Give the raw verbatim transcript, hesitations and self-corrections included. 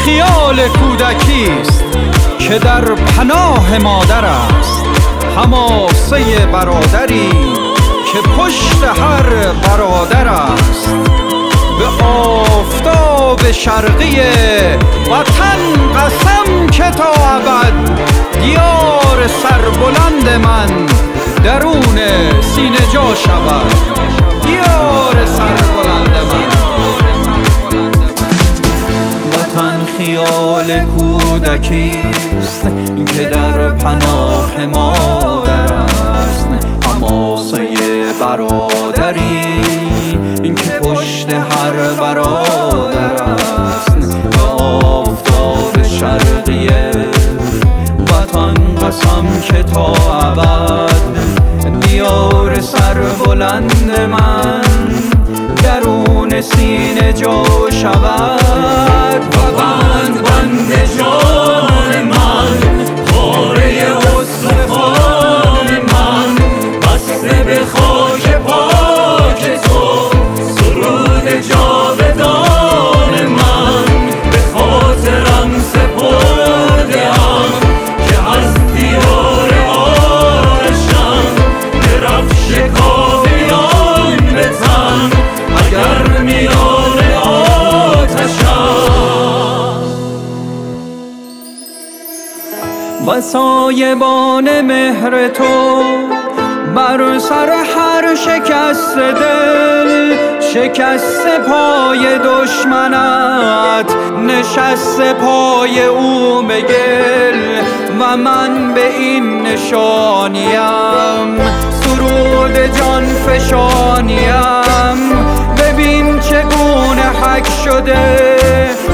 خیال کودکیست که در پناه مادر است، حماسه برادری که پشت هر برادر است. به آفتاب شرقی وطن قسم که تا ابد دیار سربلند من درون سینه جا شود. دیار سربلند من. وطن خیال کودکیست که در پناه مادر است، حماسه برادری که پشت هر برادر است. به آفتاب شرقیه وطن قسم که تا ابد دیار سربلند من درون سینه جا شود. و بند بند جان من، پاره استخوان من، بسته به خاک پاک تو، سرود جاودان من به خاطرم سپرده‌ام که از دیوار آتشم درفش کاویان به تن، اگر میان آتشم. و سایبان مهر تو بر سر هر شکست دل، شکست پای دشمنت، نشست پای او به گل. و من به این نشانیم، سرود جان فشانیم. ببین چگونه حک شده